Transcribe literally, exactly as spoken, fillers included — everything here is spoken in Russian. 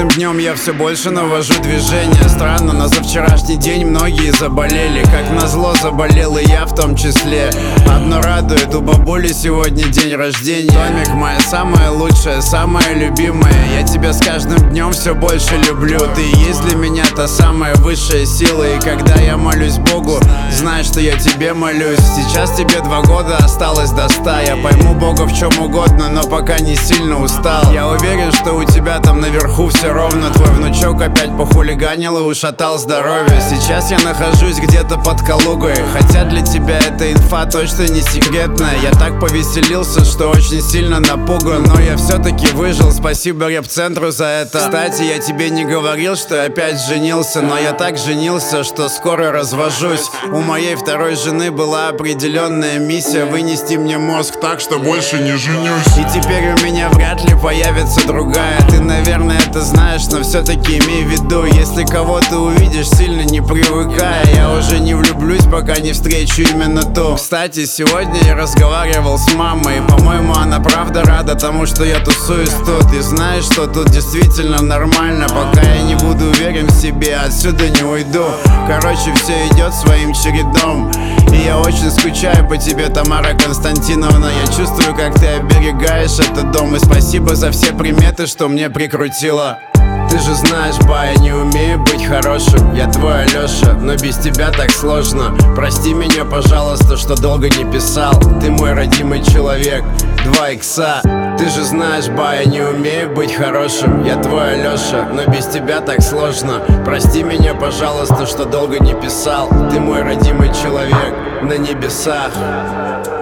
каждым днем я все больше навожу движение. Странно, но за вчерашний день многие заболели. Как назло заболел и я в том числе. Одно радует, у бабули сегодня день рождения. Томик моя самая лучшая, самая любимая. Я тебя с каждым днем все больше люблю. Ты и есть для меня та самая высшая сила. И когда я молюсь Богу, знай, что я тебе молюсь. Сейчас тебе два года, осталось до ста. Я пойму Бога в чем угодно, но пока не сильно устал. Я уверен, что у тебя там наверху все ровно. Твой внучок опять похулиганил и ушатал здоровье. Сейчас я нахожусь где-то под Калугой, хотя для тебя эта инфа точно не секретная. Я так повеселился, что очень сильно напуган, но я все-таки выжил, спасибо рэп-центру за это. Кстати, я тебе не говорил, что я опять женился, но я так женился, что скоро развожусь. У моей второй жены была определенная миссия: вынести мне мозг так, что больше не женюсь. И теперь у меня вряд ли появится другая. Ты, наверное, это знаешь, но все-таки имей в виду, если кого ты увидишь, сильно не привыкая. Я уже не влюблюсь, пока не встречу именно ту. Кстати, сегодня я разговаривал с мамой, и, по-моему, она правда рада тому, что я тусуюсь тут. И знаешь, что тут действительно нормально. Пока я не буду уверен в себе, отсюда не уйду. Короче, все идет своим чередом. И я очень скучаю по тебе, Тамара Константиновна. Я чувствую, как ты оберегаешь этот дом. И спасибо за все приметы, что мне прикрутила. Ты же знаешь, ба, я не умею быть хорошим. Я твой Алёша, но без тебя так сложно. Прости меня, пожалуйста, что долго не писал. Ты мой родимый человек, два икса. Ты же знаешь, ба, я не умею быть хорошим. Я твой Алёша, но без тебя так сложно. Прости меня, пожалуйста, что долго не писал. Ты мой родимый человек на небесах.